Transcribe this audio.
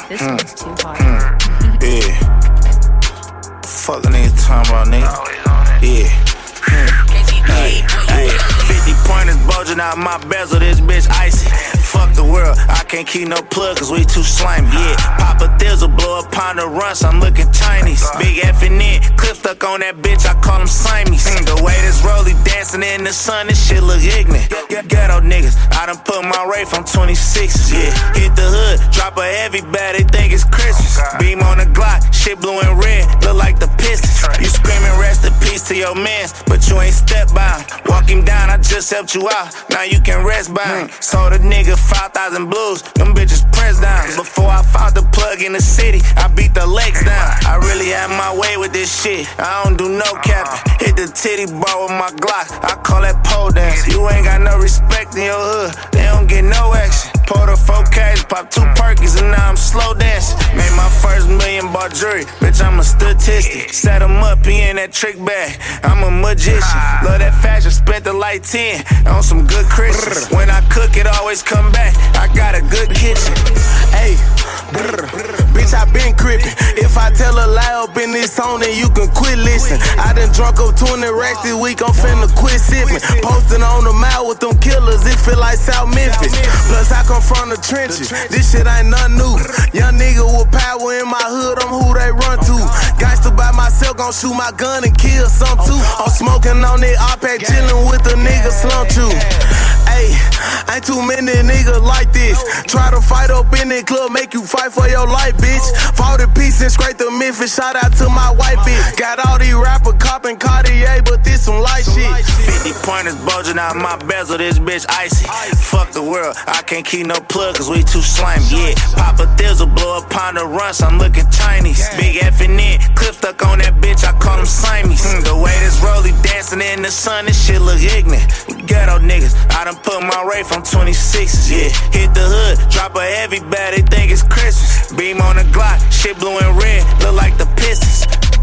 This one's too hard. Yeah. Fuck a nigga talking about, nigga. Yeah. 50 pointers bulging out my bezel, this bitch icy. Fuck the world, I can't keep no plug cause we too slimy. Yeah, pop a thizzle, blow up on the runs, I'm looking Chinese. Big F and N, clip stuck on that bitch, I call them Siamese. The way this rollie dancing in the sun, this shit look ignorant. Ghetto niggas, I done put my Wraith on 26. Yeah, hit the hood, drop a heavy bag, they think it's Christmas. Beam on the Glock, shit blue and red, look like the Pistons. You screaming rest in peace to your mans, but you ain't step by him. Walk him down, I just helped you out, now you can rest by him. Sold a nigga 5,000 blues, them bitches pressed down. Before I found the plug in the city, I beat the legs down. I really had my way with this shit, I don't do no capping. Hit the titty bar with my Glock, I call that pole dance. You ain't got no respect in your hood, they don't get no action. Pour the 4Ks, pop 2 Perkies, and now I'm slow dancing. Made my first $1 million jury, bitch, I'm a statistic. Set him up, he in that trick bag, I'm a magician. Love that fashion, spent the light 10 on some good Christmas. When I cook, it always come back, I got a good kitchen. Hey, bitch, I been crippin'. If I tell a lie up in this song, then you can quit listening. I done drunk up 20 racks this week, I'm finna quit sippin'. Posting on the mile with them killers, it feel like South Memphis. Plus, I come from the trenches, this shit ain't nothing new. Young nigga with power in my hood, I'm who they run to. Gangsta by myself, gon' shoot my gun and kill some too. I'm smoking on that iPad, chillin' with the nigga slump too. Ayy, ain't too many niggas like this. Try to fight up in the club, make you fight for your life, bitch. Fought in peace and straight to Memphis, shout out to my white bitch. Got all these rappers copping Cartier, but this some light shit. 50 pointers bulging out my bezel, this bitch icy. Fuck the world, I can't keep no plug cause we too slimy. Yeah, pop a thizzle, blow up on the runs, I'm looking Chinese. Big F and N, clip stuck on that bitch, I call them Siamese. The way this rollie dancing in the sun, this shit look ignorant. Ghetto niggas, I done put my Wraith on 26s. Yeah, hit the hood, drop a heavy bag, they think it's Christmas. Beam on the Glock, shit blue and red, look like the Pistons.